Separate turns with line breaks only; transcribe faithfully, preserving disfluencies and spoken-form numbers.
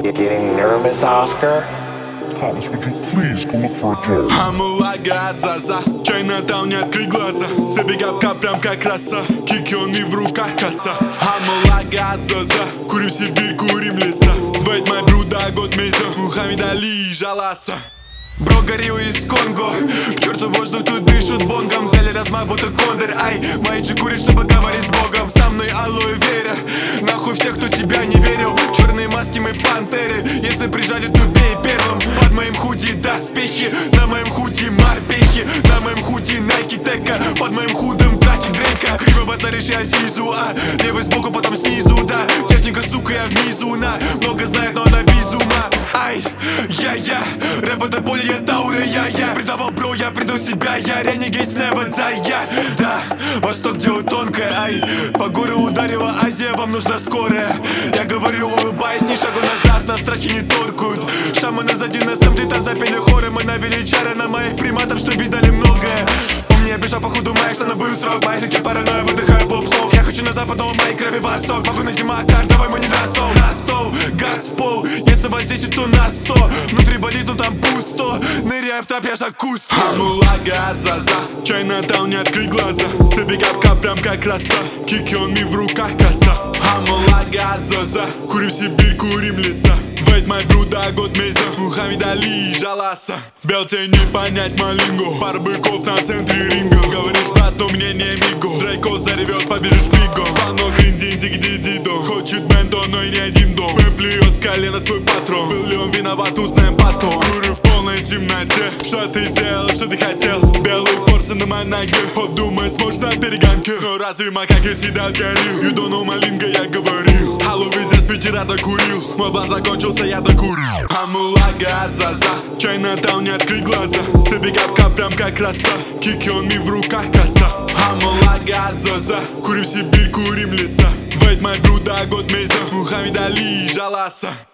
Getting nervous, Oscar?
Thomas, would you please go look for a job?
Амулага, заза, Чайнатаун, не открыть глаза. Забегапка прям как роса, кики он и в руках коса. Амулага, заза, курим Сибирь, курим леса. Вейт май бруда, год мейза, Мухаммед Али, жаласа. Бро, горил из Конго, к черту воздух тут дышит бонгом. Взяли размах, будто кондор, ай, мои же курят, чтобы говорить с Богом. Со мной алоэ вера, нахуй всех, кто тебя не верил. Черные маски, мы пантеры, если прижали, то бей первым. Под моим худи доспехи, на моем худи морпехи, на моем худи Nike Тека, под моим худом трафик дрейка. Криво базаришь, я зизу, а левый сбоку, потом снизу, да. Техника, сука, я внизу, на много знает, но она без ума. Ай, я-я, рэп это боль, я таура, я-я. Предавал, бро, я предал себя, я ренегейс, never die, я. Да, Восток дело тонкое, ай. По гору ударила Азия, вам нужна скорая. Я говорю, улыбаясь, ни шагу назад, нас трачи не торкают. Шаманы сзади нас, где-то запели хоры. Мы навели чары на моих приматов, что видали многое. У меня бежал по ходу моих, что на быстро. Моих руки паранойя, выдыхаю поп-сон. Я хочу назад, потом в моей крови восток. Могу на зима, карт, давай мы не на стол. На стол, газ в пол, если воздействие, то на сто. Внутри болит, но там пусто. Ныряю в тропе, я жакусто. Амулага, заза, Чайнатаун, не открыть глаза. Забегапка прям как роса, кики он ми в руках коса. Амулага, заза, курим Сибирь, курим леса. Вейт май бруда, год мейза, Мухаммед Али, жаласа. Бел тебе не понять малинго, пара быков на центре ринга. Говоришь, брат, но мне не миго. Дрейко заревет, побежишь миго. Звонок, ринди, диги, дидо. Хочет бендо, но и не один дом. Пэм плюет колено свой патрон. Был ли он виноват, узнаем потом. Курю в полной темноте. Что ты сделал, что ты хотел? Белые форсы на моей ноге. Обдумать сможешь на перегонке. Но разве макаки съедают горилл? You don't know малинго, я говорил. Алло, везде с пятера докурил. Мой план закончился, я докурил. Амулага, заза, Чайнатаун, не открыть глаза. Забегапка прям как роса, кики он ми в руках коса. Амулага, заза, курим Сибирь, курим леса. Вейт май бруда, год мейза, Мухаммед Али, жаласа.